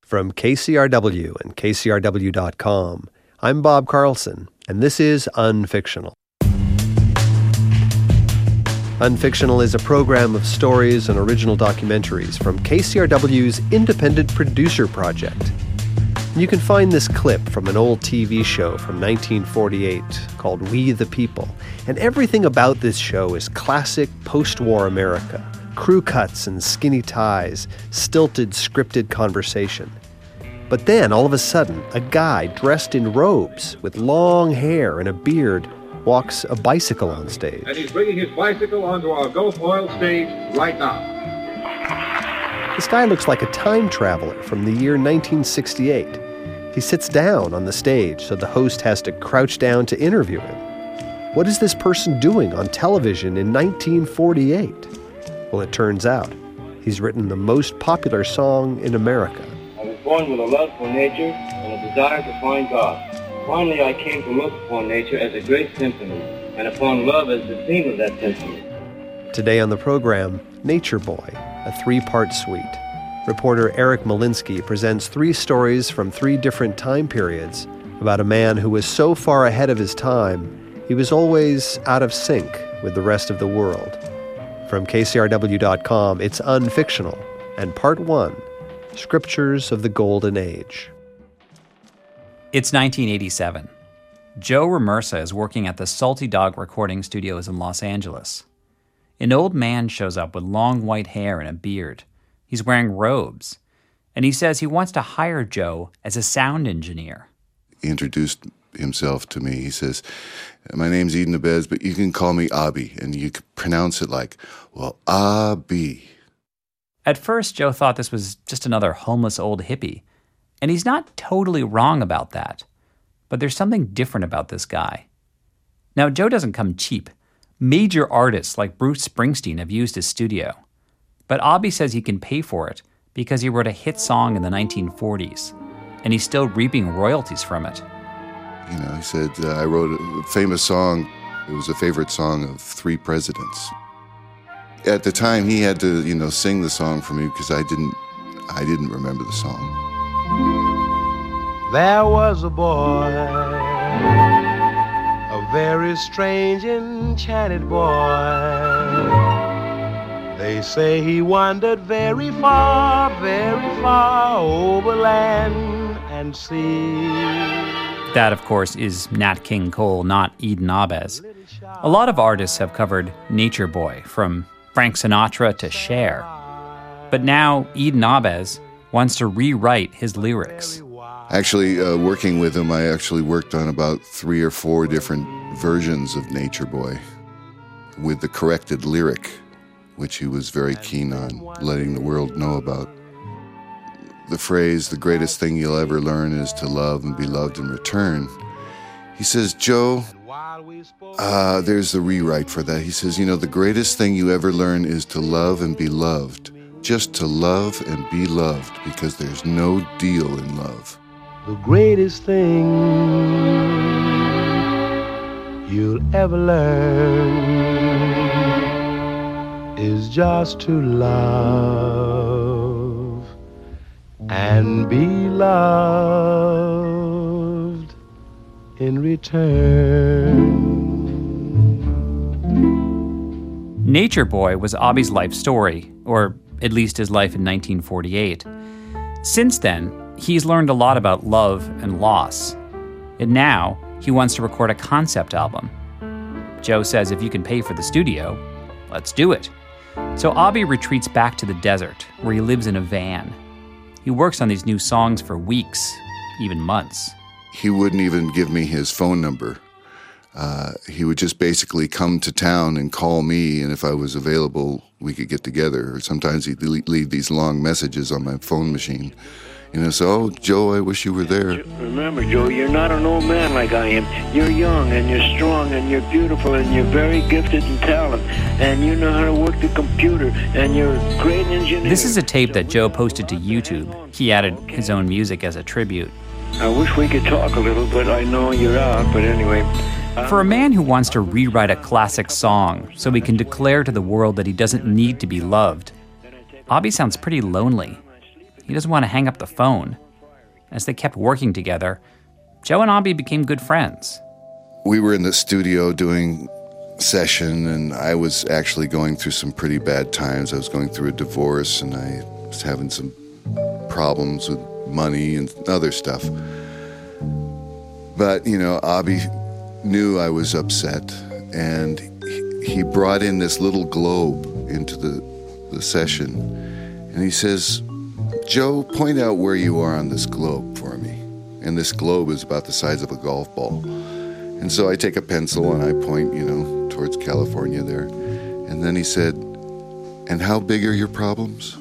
From KCRW and KCRW.com, I'm Bob Carlson, and this is Unfictional. Unfictional is a program of stories and original documentaries from KCRW's Independent Producer Project. You can find this clip from an old TV show from 1948 called We the People, and everything about this show is classic post-war America. Crew cuts and skinny ties, stilted, scripted conversation. But then, all of a sudden, a guy dressed in robes with long hair and a beard walks a bicycle on stage. And he's bringing his bicycle onto our Gulf Oil stage right now. This guy looks like a time traveler from the year 1968. He sits down on the stage, so the host has to crouch down to interview him. What is this person doing on television in 1948? Well, it turns out, he's written the most popular song in America. I was born with a love for nature and a desire to find God. Finally, I came to look upon nature as a great symphony, and upon love as the theme of that symphony. Today on the program, Nature Boy, a 3-part suite. Reporter Eric Molinsky presents 3 stories from 3 different time periods about a man who was so far ahead of his time, he was always out of sync with the rest of the world. From KCRW.com, it's Unfictional, and Part 1, Scriptures of the Golden Age. It's 1987. Joe Ramersa is working at the Salty Dog recording studios in Los Angeles. An old man shows up with long white hair and a beard. He's wearing robes, and he says he wants to hire Joe as a sound engineer. He introduced himself to me. He says, "My name's Eden Abez, but you can call me Abi," and you can pronounce it like, well, Abi. At first, Joe thought this was just another homeless old hippie, and he's not totally wrong about that. But there's something different about this guy. Now, Joe doesn't come cheap. Major artists like Bruce Springsteen have used his studio. But Abi says he can pay for it because he wrote a hit song in the 1940s, and he's still reaping royalties from it. You know, he said, I wrote a famous song. It was a favorite song of 3 presidents. At the time, he had to, sing the song for me because I didn't remember the song. There was a boy, a very strange, enchanted boy. They say he wandered very far over land and sea. That, of course, is Nat King Cole, not Eden Abez. A lot of artists have covered Nature Boy, from Frank Sinatra to Cher. But now Eden Abez wants to rewrite his lyrics. Actually, working with him, I actually worked on about 3 or 4 different versions of Nature Boy with the corrected lyric, which he was very keen on letting the world know about. The phrase, "the greatest thing you'll ever learn is to love and be loved in return." He says, "Joe, there's the rewrite for that." He says, "The greatest thing you ever learn is to love and be loved. Just to love and be loved, because there's no deal in love." The greatest thing you'll ever learn is just to love and be loved in return. Nature Boy was Abi's life story, or at least his life in 1948. Since then, he's learned a lot about love and loss. And now, he wants to record a concept album. Joe says if you can pay for the studio, let's do it. So Abi retreats back to the desert, where he lives in a van. He works on these new songs for weeks, even months. He wouldn't even give me his phone number. He would just basically come to town and call me, and if I was available, we could get together. Or sometimes he'd leave these long messages on my phone machine. So, Joe, I wish you were there. Remember, Joe, you're not an old man like I am. You're young, and you're strong, and you're beautiful, and you're very gifted in talent, and you know how to work the computer, and you're a great engineer. This is a tape that Joe posted to YouTube. He added his own music as a tribute. I wish we could talk a little, but I know you're out, but anyway. For a man who wants to rewrite a classic song so he can declare to the world that he doesn't need to be loved, Abi sounds pretty lonely. he doesn't want to hang up the phone. As they kept working together, Joe and Abby became good friends. We were in the studio doing session, and I was actually going through some pretty bad times. I was going through a divorce, and I was having some problems with money and other stuff. But, Abby knew I was upset, and he brought in this little globe into the session, and he says, "Joe, point out where you are on this globe for me." And this globe is about the size of a golf ball. And so I take a pencil and I point, towards California there. And then he said, "And how big are your problems?"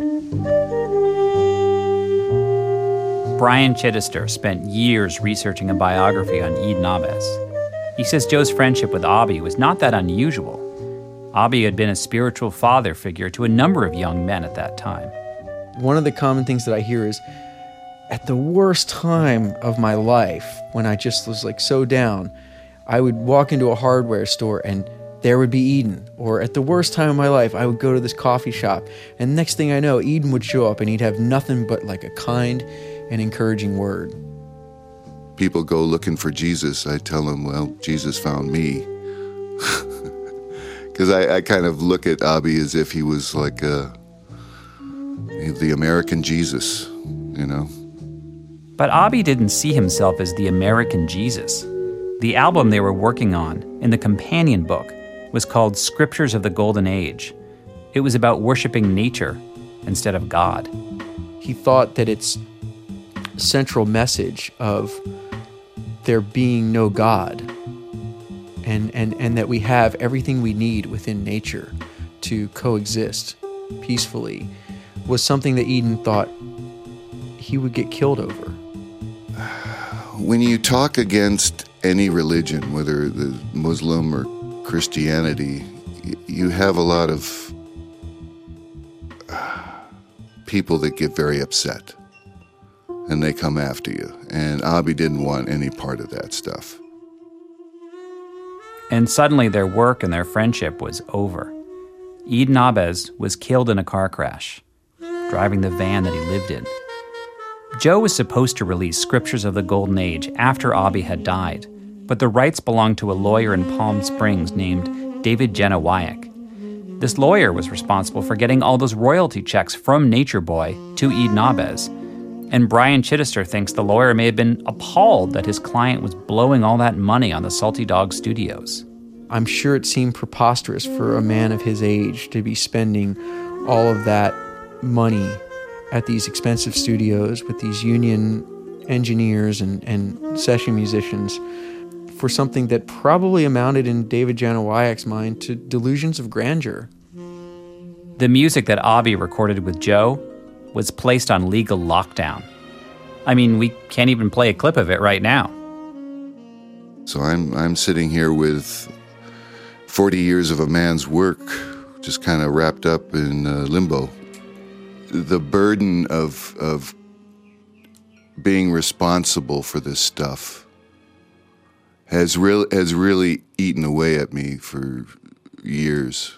Brian Chittister spent years researching a biography on Eden Ahbez. He says Joe's friendship with Abby was not that unusual. Abby had been a spiritual father figure to a number of young men at that time. One of the common things that I hear is, at the worst time of my life, when I just was so down, I would walk into a hardware store and there would be Eden. Or at the worst time of my life, I would go to this coffee shop, and next thing I know, Eden would show up and he'd have nothing but a kind and encouraging word. People go looking for Jesus. I tell them, well, Jesus found me. Because I kind of look at Abby as if he was the American Jesus, But Abby didn't see himself as the American Jesus. The album they were working on, in the companion book, was called Scriptures of the Golden Age. It was about worshiping nature instead of God. He thought that its central message of there being no God and that we have everything we need within nature to coexist peacefully was something that Eden thought he would get killed over. When you talk against any religion, whether the Muslim or Christianity, you have a lot of people that get very upset and they come after you. And Abby didn't want any part of that stuff. And suddenly their work and their friendship was over. Eden Ahbez was killed in a car crash, driving the van that he lived in. Joe was supposed to release Scriptures of the Golden Age after Abby had died, but the rights belonged to a lawyer in Palm Springs named David Genowayak. This lawyer was responsible for getting all those royalty checks from Nature Boy to Eden Ahbez, and Brian Chittister thinks the lawyer may have been appalled that his client was blowing all that money on the Salty Dog Studios. I'm sure it seemed preposterous for a man of his age to be spending all of that money at these expensive studios with these union engineers and session musicians for something that probably amounted in David Janowayak's mind to delusions of grandeur. The music that Abby recorded with Joe was placed on legal lockdown. I mean, we can't even play a clip of it right now. So I'm sitting here with 40 years of a man's work just kind of wrapped up in limbo. The burden of being responsible for this stuff has really eaten away at me for years.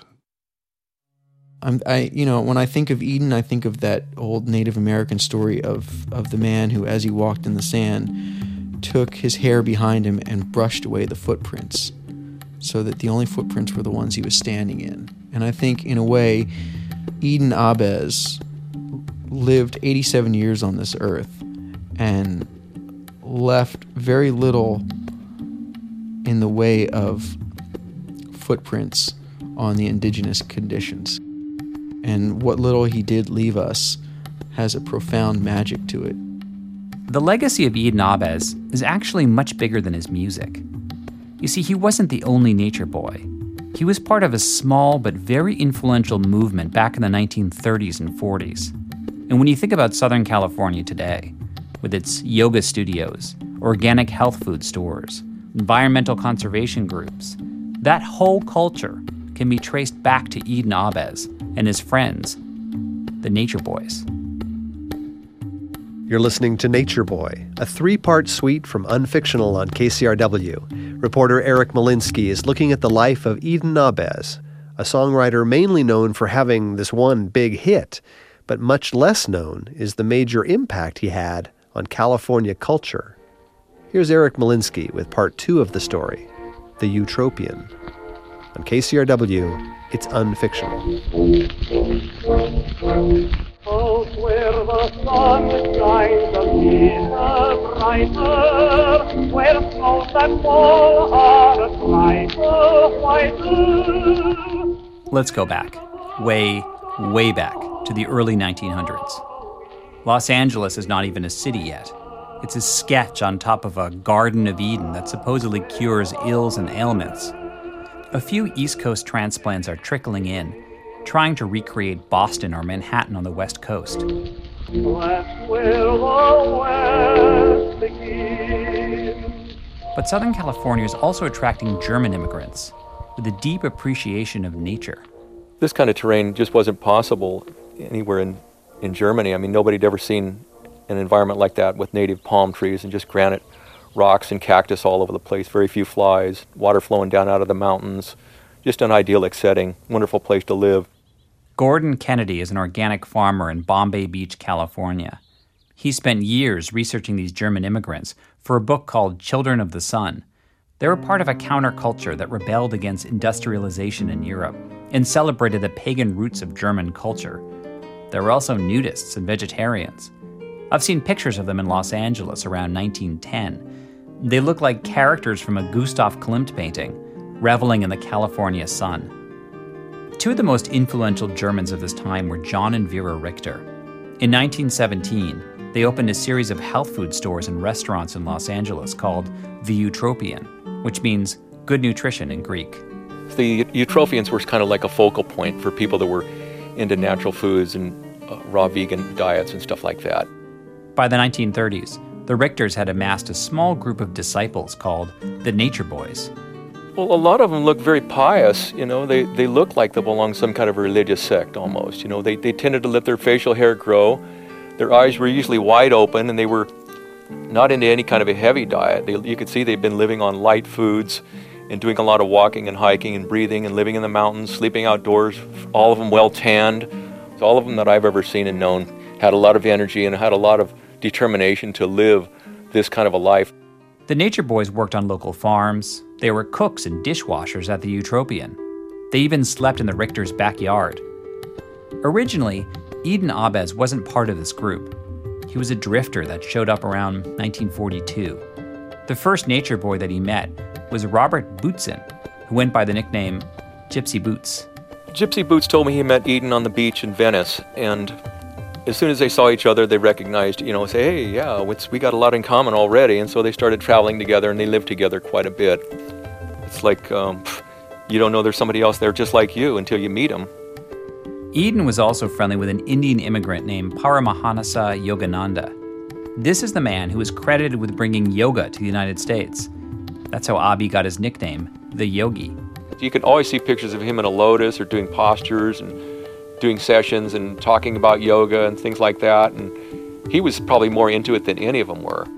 When I think of Eden, I think of that old Native American story of the man who, as he walked in the sand, took his hair behind him and brushed away the footprints so that the only footprints were the ones he was standing in. And I think, in a way, Eden Ahbez lived 87 years on this earth and left very little in the way of footprints on the indigenous conditions. And what little he did leave us has a profound magic to it. The legacy of Eden Ahbez is actually much bigger than his music. You see, he wasn't the only nature boy. He was part of a small but very influential movement back in the 1930s and 40s. And when you think about Southern California today, with its yoga studios, organic health food stores, environmental conservation groups, that whole culture can be traced back to Eden Ahbez and his friends, the Nature Boys. You're listening to Nature Boy, a 3-part suite from Unfictional on KCRW. Reporter Eric Malinsky is looking at the life of Eden Ahbez, a songwriter mainly known for having this one big hit, but much less known is the major impact he had on California culture. Here's Eric Molinsky with part 2 of the story, The Eutropian. On KCRW, it's Unfictional. Out where the sun shines a little brighter, where snows that fall are a trifle whiter. Let's go back, way, way back to the early 1900s. Los Angeles is not even a city yet. It's a sketch on top of a Garden of Eden that supposedly cures ills and ailments. A few East Coast transplants are trickling in, trying to recreate Boston or Manhattan on the West Coast. That's where the West begins. But Southern California is also attracting German immigrants with a deep appreciation of nature. This kind of terrain just wasn't possible anywhere in Germany. I mean, nobody had ever seen an environment like that with native palm trees and just granite rocks and cactus all over the place, very few flies, water flowing down out of the mountains. Just an idyllic setting, wonderful place to live. Gordon Kennedy is an organic farmer in Bombay Beach, California. He spent years researching these German immigrants for a book called Children of the Sun. They were part of a counterculture that rebelled against industrialization in Europe and celebrated the pagan roots of German culture. There were also nudists and vegetarians. I've seen pictures of them in Los Angeles around 1910. They look like characters from a Gustav Klimt painting, reveling in the California sun. Two of the most influential Germans of this time were John and Vera Richter. In 1917, they opened a series of health food stores and restaurants in Los Angeles called The Eutropian, which means good nutrition in Greek. The Eutropians were kind of like a focal point for people that were into natural foods and raw vegan diets and stuff like that. By the 1930s, the Richters had amassed a small group of disciples called the Nature Boys. Well, a lot of them look very pious, you know. They look like they belong to some kind of religious sect almost, you know. They tended to let their facial hair grow. Their eyes were usually wide open, and they were not into any kind of a heavy diet. You could see they'd been living on light foods and doing a lot of walking and hiking and breathing and living in the mountains, sleeping outdoors, all of them well tanned. So all of them that I've ever seen and known had a lot of energy and had a lot of determination to live this kind of a life. The Nature Boys worked on local farms. They were cooks and dishwashers at the Eutropian. They even slept in the Richter's backyard. Originally, Eden Ahbez wasn't part of this group. He was a drifter that showed up around 1942. The first Nature Boy that he met was Robert Bootzen, who went by the nickname Gypsy Boots. Gypsy Boots told me he met Eden on the beach in Venice, and as soon as they saw each other, they recognized, say, hey, yeah, we got a lot in common already. And so they started traveling together, and they lived together quite a bit. It's like you don't know there's somebody else there just like you until you meet them. Eden was also friendly with an Indian immigrant named Paramahansa Yogananda. This is the man who is credited with bringing yoga to the United States. That's how Abhi got his nickname, the Yogi. You can always see pictures of him in a lotus or doing postures and doing sessions and talking about yoga and things like that, and he was probably more into it than any of them were.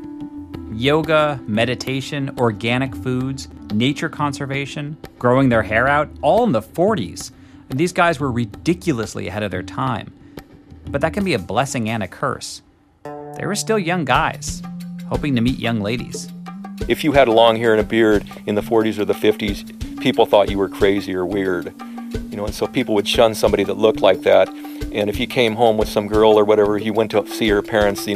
Yoga, meditation, organic foods, nature conservation, growing their hair out, all in the 40s. And these guys were ridiculously ahead of their time. But that can be a blessing and a curse. They were still young guys, hoping to meet young ladies. If you had long hair and a beard in the 40s or the 50s, people thought you were crazy or weird. And so people would shun somebody that looked like that. And if you came home with some girl or whatever, you went to see her parents,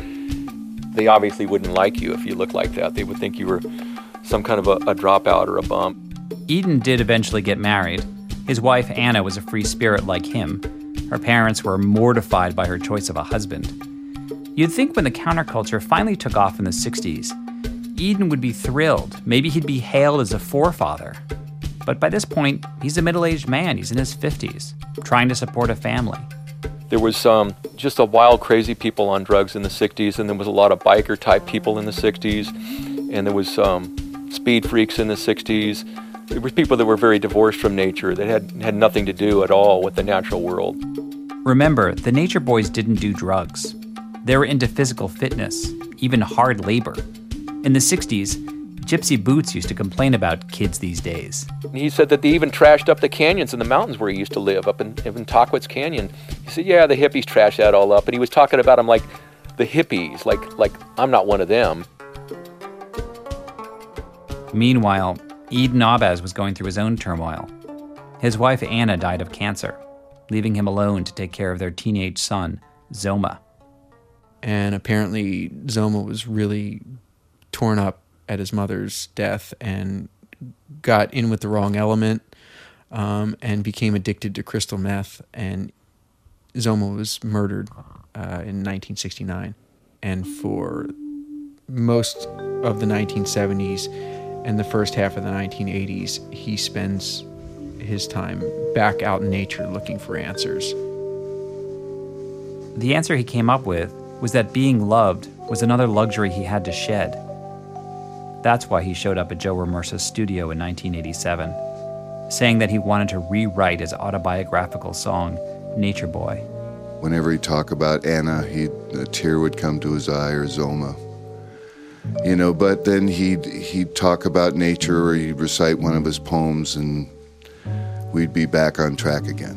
they obviously wouldn't like you if you looked like that. They would think you were some kind of a dropout or a bum. Eden did eventually get married. His wife, Anna, was a free spirit like him. Her parents were mortified by her choice of a husband. You'd think when the counterculture finally took off in the 60s, Eden would be thrilled. Maybe he'd be hailed as a forefather. But by this point, he's a middle-aged man. He's in his 50s, trying to support a family. There was just a wild, crazy people on drugs in the 60s, and there was a lot of biker-type people in the 60s, and there was speed freaks in the 60s. There were people that were very divorced from nature, that had nothing to do at all with the natural world. Remember, the Nature Boys didn't do drugs. They were into physical fitness, even hard labor. In the 60s, Gypsy Boots used to complain about kids these days. He said that they even trashed up the canyons in the mountains where he used to live, up in Tahquitz Canyon. He said, yeah, the hippies trashed that all up. And he was talking about them like the hippies, like I'm not one of them. Meanwhile, Eden Ahbaz was going through his own turmoil. His wife Anna died of cancer, leaving him alone to take care of their teenage son, Zoma. And apparently Zoma was really torn up at his mother's death and got in with the wrong element and became addicted to crystal meth. And Zoma was murdered in 1969. And for most of the 1970s and the first half of the 1980s, he spends his time back out in nature looking for answers. The answer he came up with was that being loved was another luxury he had to shed. That's why he showed up at Joe Ramirsa's studio in 1987, saying that he wanted to rewrite his autobiographical song, Nature Boy. Whenever he'd talk about Anna, a tear would come to his eye, or Zoma. But then he'd talk about nature, or he'd recite one of his poems, and we'd be back on track again.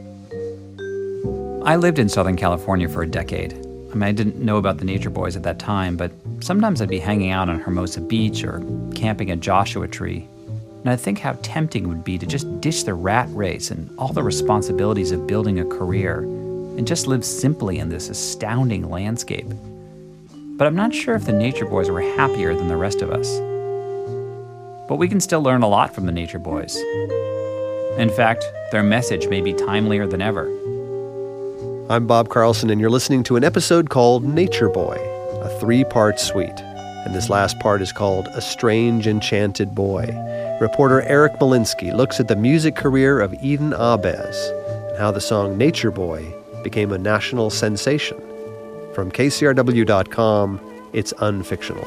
I lived in Southern California for a decade. I didn't know about the Nature Boys at that time, but sometimes I'd be hanging out on Hermosa Beach or camping at Joshua Tree, and I'd think how tempting it would be to just ditch the rat race and all the responsibilities of building a career and just live simply in this astounding landscape. But I'm not sure if the Nature Boys were happier than the rest of us. But we can still learn a lot from the Nature Boys. In fact, their message may be timelier than ever. I'm Bob Carlson, and you're listening to an episode called Nature Boy, a 3-part suite. And this last part is called A Strange Enchanted Boy. Reporter Eric Malinsky looks at the music career of Eden Ahbaz and how the song Nature Boy became a national sensation. From KCRW.com, it's unfictional.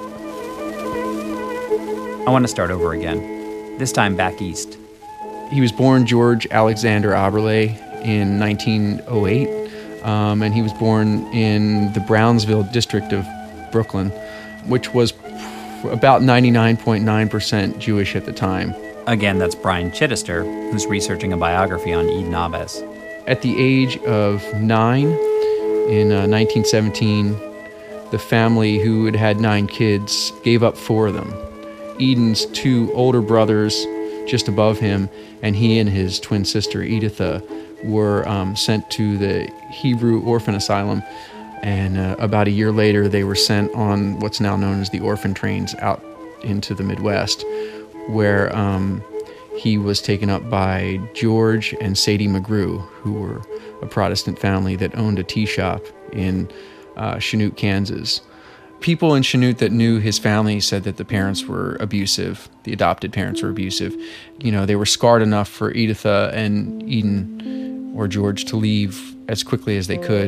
I want to start over again, this time back east. He was born George Alexander Aberle in 1908. And he was born in the Brownsville district of Brooklyn, which was about 99.9% Jewish at the time. Again, that's Brian Chittister, who's researching a biography on Eden Ahbaz. At the age of 9, in 1917, the family, who had 9 kids, gave up 4 of them. Eden's 2 older brothers just above him, and he and his twin sister, Editha, were sent to the Hebrew Orphan Asylum, and about a year later they were sent on what's now known as the orphan trains out into the Midwest, where he was taken up by George and Sadie McGrew, who were a Protestant family that owned a tea shop in Chanute, Kansas. People in Chanute that knew his family said that the parents were abusive, the adopted parents were abusive. They were scarred enough for Editha and Eden or George to leave as quickly as they could.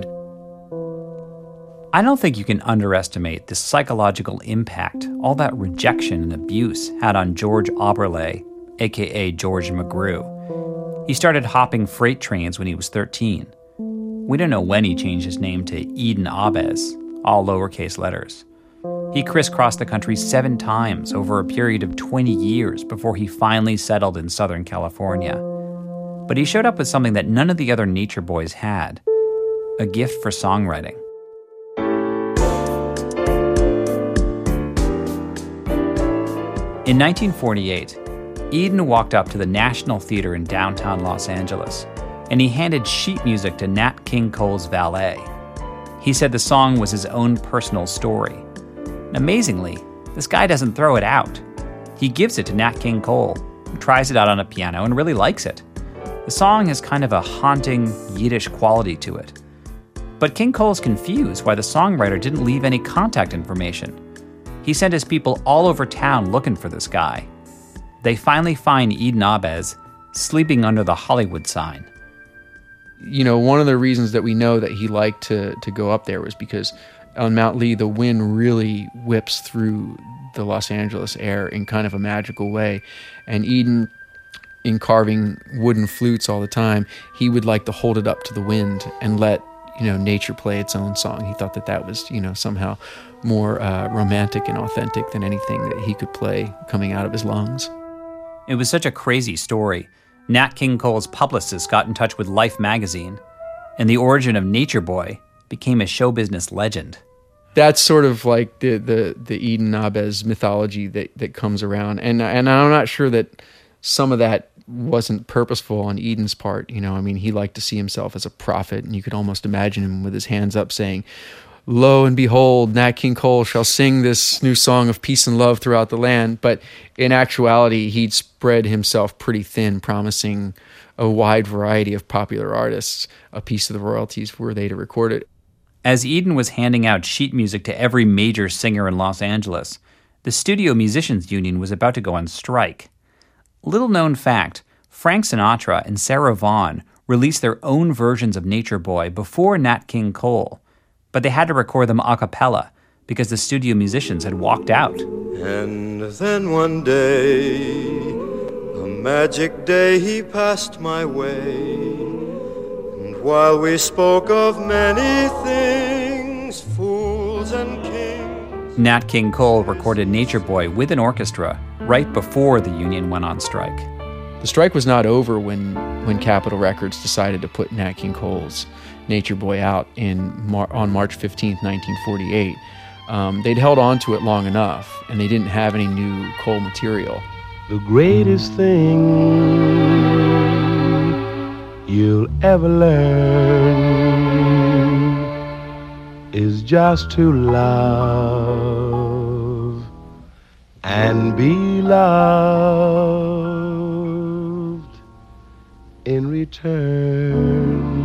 I don't think you can underestimate the psychological impact all that rejection and abuse had on George Aberle, a.k.a. George McGrew. He started hopping freight trains when he was 13. We don't know when he changed his name to Eden Ahbaz, all lowercase letters. He crisscrossed the country 7 times over a period of 20 years before he finally settled in Southern California. But he showed up with something that none of the other Nature Boys had, a gift for songwriting. In 1948, Eden walked up to the National Theater in downtown Los Angeles, and he handed sheet music to Nat King Cole's valet. He said the song was his own personal story. Amazingly, this guy doesn't throw it out. He gives it to Nat King Cole, who tries it out on a piano and really likes it. The song has kind of a haunting Yiddish quality to it. But King Cole's confused why the songwriter didn't leave any contact information. He sent his people all over town looking for this guy. They finally find Eden Ahbaz sleeping under the Hollywood sign. One of the reasons that we know that he liked to go up there was because on Mount Lee, the wind really whips through the Los Angeles air in kind of a magical way. And Eden, in carving wooden flutes all the time, he would like to hold it up to the wind and let nature play its own song. He thought that was, somehow more romantic and authentic than anything that he could play coming out of his lungs. It was such a crazy story. Nat King Cole's publicist got in touch with Life magazine, and the origin of Nature Boy became a show business legend. That's sort of like the Eden Ahbez mythology that comes around, and I'm not sure that some of that wasn't purposeful on Eden's part. He liked to see himself as a prophet, and you could almost imagine him with his hands up saying, "Lo and behold, Nat King Cole shall sing this new song of peace and love throughout the land." But in actuality, he'd spread himself pretty thin, promising a wide variety of popular artists a piece of the royalties were they to record it. As Eden was handing out sheet music to every major singer in Los Angeles, the Studio Musicians Union was about to go on strike. Little known fact, Frank Sinatra and Sarah Vaughan released their own versions of Nature Boy before Nat King Cole, but they had to record them a cappella because the studio musicians had walked out. And then one day, a magic day, he passed my way. And while we spoke of many things, fools and kings... Nat King Cole recorded Nature Boy with an orchestra right before the union went on strike. The strike was not over when Capitol Records decided to put Nat King Cole's Nature Boy out on March 15th, 1948. They'd held on to it long enough, and they didn't have any new Cole material. The greatest thing you'll ever learn is just to love and be loved in return.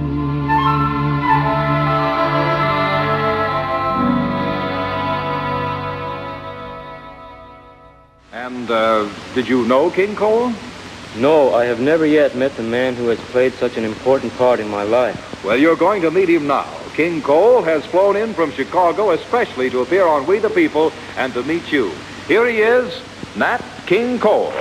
And did you know King Cole? No, I have never yet met the man who has played such an important part in my life. Well, you're going to meet him now. King Cole has flown in from Chicago especially to appear on We the People and to meet you. Here he is, Nat King Cole.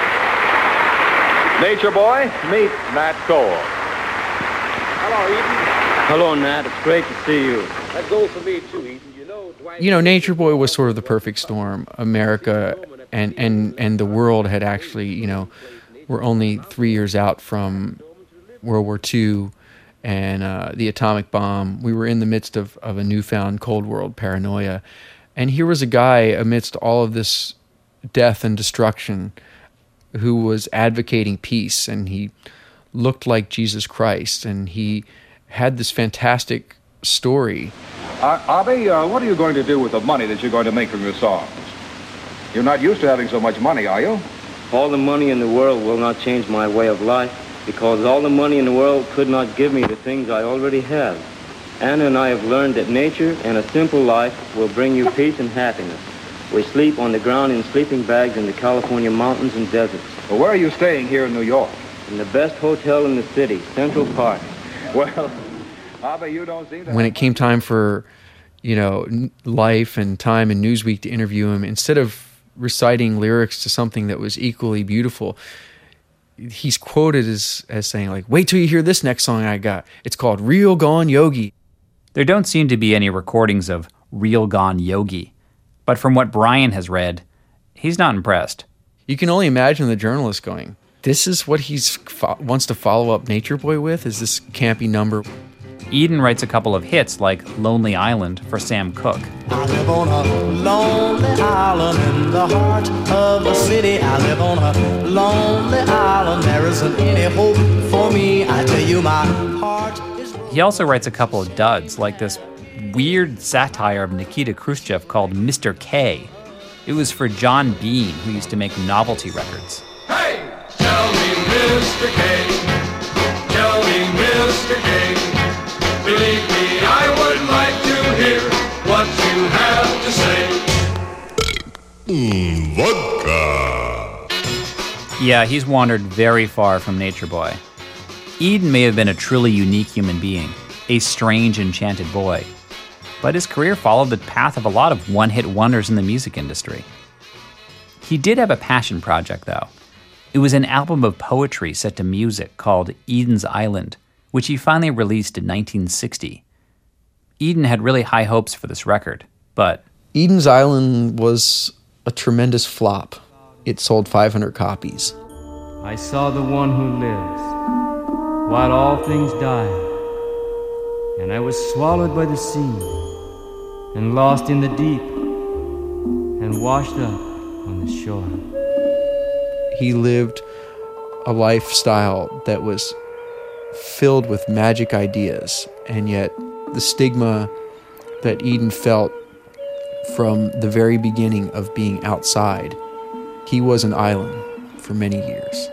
Nature Boy, meet Nat Cole. Hello, Eden. Hello, Nat. It's great to see you. That goes for me, too, Eden. Nature Boy was sort of the perfect storm. America and the world had actually, were only 3 years out from World War II and the atomic bomb. We were in the midst of a newfound Cold World paranoia. And here was a guy amidst all of this death and destruction who was advocating peace, and he looked like Jesus Christ, and he had this fantastic story. Abby, what are you going to do with the money that you're going to make from your songs? You're not used to having so much money, are you? All the money in the world will not change my way of life, because all the money in the world could not give me the things I already have. Anna and I have learned that nature and a simple life will bring you peace and happiness. We sleep on the ground in sleeping bags in the California mountains and deserts. Well, where are you staying here in New York? In the best hotel in the city, Central Park. Well, Abby, you don't seem to... When it came time for, Life and Time and Newsweek to interview him, instead of reciting lyrics to something that was equally beautiful, he's quoted as saying, like, wait till you hear this next song I got. It's called Real Gone Yogi. There don't seem to be any recordings of Real Gone Yogi, but from what Brian has read, he's not impressed. You can only imagine the journalist going, this is what he wants to follow up Nature Boy with? Is this campy number? Eden writes a couple of hits like Lonely Island for Sam Cooke. I live on a lonely island in the heart of the city. I live on a lonely island. There isn't any hope for me. I tell you, my heart is... He also writes a couple of duds, like this weird satire of Nikita Khrushchev called Mr. K. It was for John Bean, who used to make novelty records. Hey, tell me, Mr. K. Tell me, Mr. K. Believe me, I would like to hear what you have to say. Vodka. Yeah, he's wandered very far from Nature Boy. Eden may have been a truly unique human being, a strange, enchanted boy, but his career followed the path of a lot of one-hit wonders in the music industry. He did have a passion project, though. It was an album of poetry set to music called Eden's Island, which he finally released in 1960. Eden had really high hopes for this record, but Eden's Island was a tremendous flop. It sold 500 copies. I saw the one who lives, while all things died, and I was swallowed by the sea, and lost in the deep, and washed up on the shore. He lived a lifestyle that was filled with magic ideas, and yet the stigma that Eden felt from the very beginning of being outside, he was an island for many years.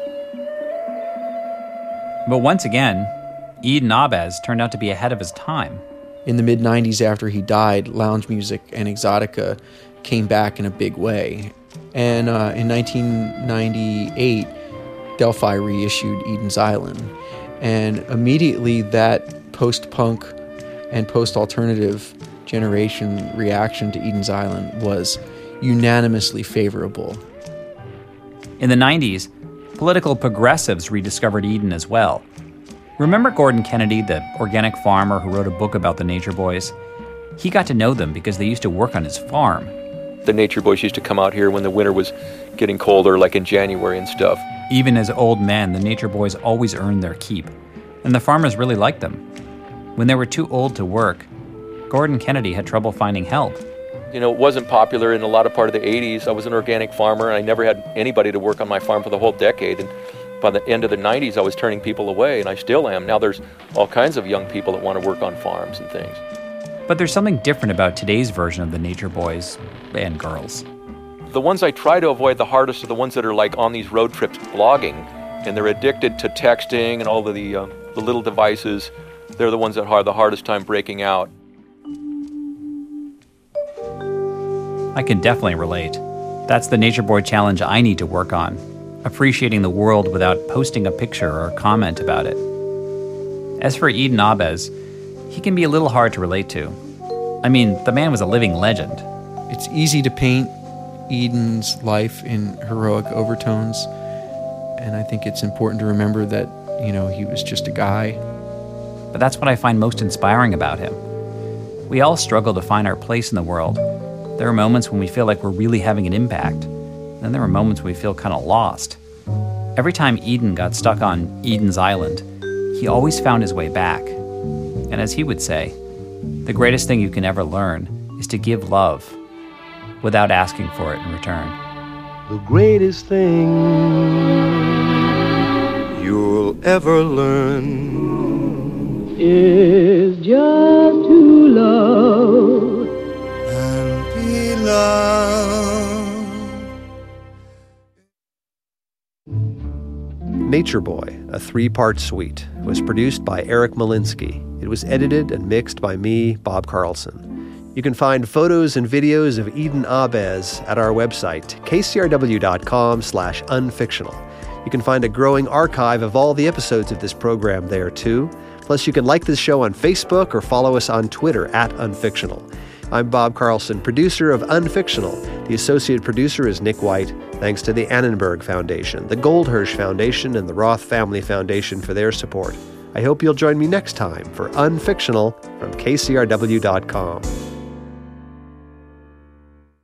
But once again, Eden Ahbez turned out to be ahead of his time. In the mid-90s, after he died, lounge music and exotica came back in a big way. And in 1998, Delphi reissued Eden's Island. And immediately that post-punk and post-alternative generation reaction to Eden's Island was unanimously favorable. In the 90s, political progressives rediscovered Eden as well. Remember Gordon Kennedy, the organic farmer who wrote a book about the Nature Boys? He got to know them because they used to work on his farm. The Nature Boys used to come out here when the winter was getting colder, like in January and stuff. Even as old men, the Nature Boys always earned their keep, and the farmers really liked them. When they were too old to work, Gordon Kennedy had trouble finding help. You know, it wasn't popular in a lot of part of the 80s. I was an organic farmer, and I never had anybody to work on my farm for the whole decade. And by the end of the 90s, I was turning people away, and I still am. Now there's all kinds of young people that want to work on farms and things. But there's something different about today's version of the Nature Boys and girls. The ones I try to avoid the hardest are the ones that are like on these road trips blogging, and they're addicted to texting and all of the little devices. They're the ones that have the hardest time breaking out. I can definitely relate. That's the Nature Boy challenge I need to work on, appreciating the world without posting a picture or a comment about it. As for Eden Ahbez, he can be a little hard to relate to. I mean, the man was a living legend. It's easy to paint Eden's life in heroic overtones, and I think it's important to remember that, you know, he was just a guy. But that's what I find most inspiring about him. We all struggle to find our place in the world. There are moments when we feel like we're really having an impact. Then there are moments when we feel kind of lost. Every time Eden got stuck on Eden's Island, he always found his way back. And as he would say, the greatest thing you can ever learn is to give love without asking for it in return. The greatest thing you'll ever learn is just to love and be loved. Nature Boy, a 3-part suite, was produced by Eric Malinsky. It was edited and mixed by me, Bob Carlson. You can find photos and videos of Eden Ahbez at our website, kcrw.com/unfictional. You can find a growing archive of all the episodes of this program there, too. Plus, you can like this show on Facebook or follow us on Twitter @unfictional. I'm Bob Carlson, producer of Unfictional. The associate producer is Nick White. Thanks to the Annenberg Foundation, the Goldhirsch Foundation, and the Roth Family Foundation for their support. I hope you'll join me next time for Unfictional from kcrw.com.